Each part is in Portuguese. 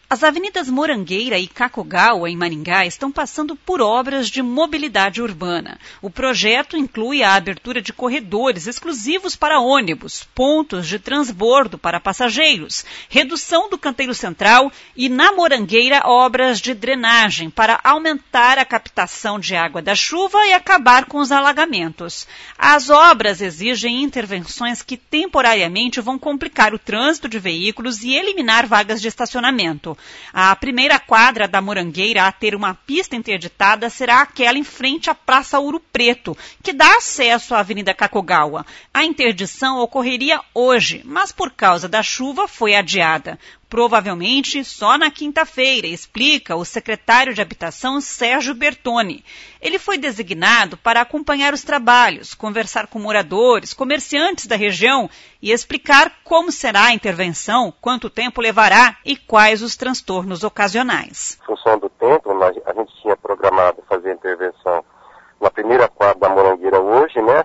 As avenidas Morangueira e Kakogawa, em Maringá, estão passando por obras de mobilidade urbana. O projeto inclui a abertura de corredores exclusivos para ônibus, pontos de transbordo para passageiros, redução do canteiro central e, na Morangueira, obras de drenagem para aumentar a captação de água da chuva e acabar com os alagamentos. As obras exigem intervenções que temporariamente vão complicar o trânsito de veículos e eliminar vagas de estacionamento. A primeira quadra da Morangueira a ter uma pista interditada será aquela em frente à Praça Ouro Preto, que dá acesso à Avenida Kakogawa. A interdição ocorreria hoje, mas por causa da chuva foi adiada. Provavelmente só na quinta-feira, explica o secretário de Habitação Sérgio Bertoni. Ele foi designado para acompanhar os trabalhos, conversar com moradores, comerciantes da região e explicar como será a intervenção, quanto tempo levará e quais os transtornos ocasionais. Em função do tempo, a gente tinha programado fazer a intervenção na primeira quadra da Morangueira hoje, né?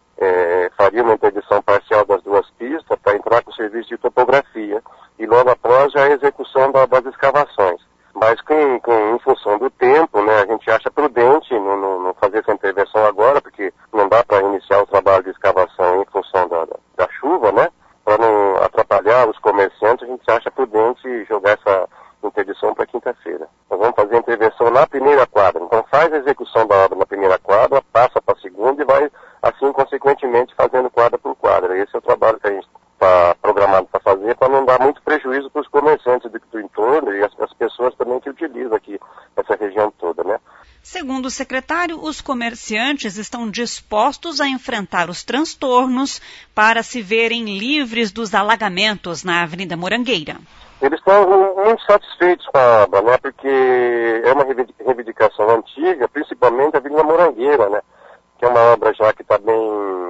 Faria uma interdição parcial das duas pistas para entrar com o serviço de topografia e logo após a execução das escavações. Mas em função do tempo, né, a gente acha prudente não fazer essa intervenção agora, porque não dá para iniciar o trabalho de escavação em função da chuva, né? Para não atrapalhar os comerciantes, a gente acha prudente jogar essa interdição para quinta-feira. Nós vamos fazer a intervenção na primeira quadra. Então faz a execução da obra na primeira quadra, passa para a segunda e vai, assim, consequentemente, fazendo quadra por quadra. Esse é o trabalho que a gente está programado para fazer, para não dar muito prejuízo para os comerciantes do entorno e as pessoas também que utilizam aqui essa região toda, né? Segundo o secretário, os comerciantes estão dispostos a enfrentar os transtornos para se verem livres dos alagamentos na Avenida Morangueira. Eles estão muito satisfeitos com a obra, né? Porque é uma reivindicação antiga, principalmente a Avenida Morangueira, né? Que é uma obra já que está bem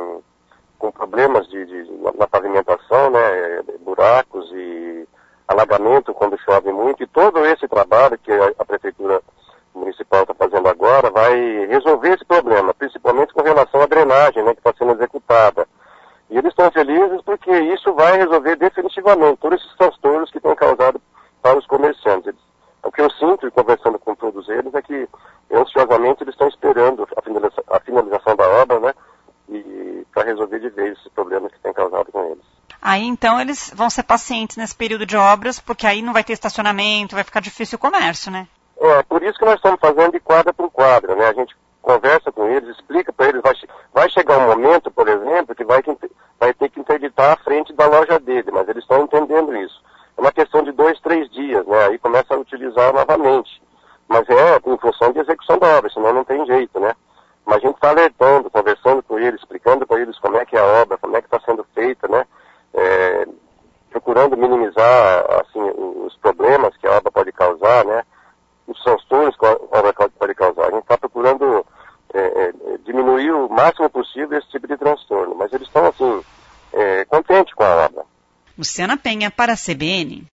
com problemas na pavimentação, né? Buracos e alagamento quando chove muito. E todo esse trabalho que a Prefeitura Municipal está fazendo agora vai resolver esse problema, principalmente com relação à drenagem, né? Que está sendo executada. E eles estão felizes porque isso vai resolver definitivamente todos esses transtornos que têm causado para os comerciantes. O que eu sinto, conversando com todos eles, é que ansiosamente eles estão esperando a finalização da obra, né? E para resolver de vez esses problemas que têm causado com eles. Aí então eles vão ser pacientes nesse período de obras, porque aí não vai ter estacionamento, vai ficar difícil o comércio, né? Por isso que nós estamos fazendo de quadra por quadra, né? A gente conversa com eles, explica para eles, vai chegar um momento, por exemplo, que vai ter que interditar a frente da loja dele, mas eles estão entendendo isso. É uma questão de 2, 3 dias, né? Aí começa a utilizar novamente. Mas é em função de execução da obra, senão não tem jeito, né? Mas a gente está alertando, conversando com eles, explicando para eles como é que é a obra, como é que está sendo feita, né? Procurando minimizar, assim, os problemas que a obra pode causar, né? Os transtornos que a obra pode causar. A gente está procurando diminuir o máximo possível esse tipo de transtorno. Mas eles estão, assim, contentes com a obra. Luciana Penha para a CBN.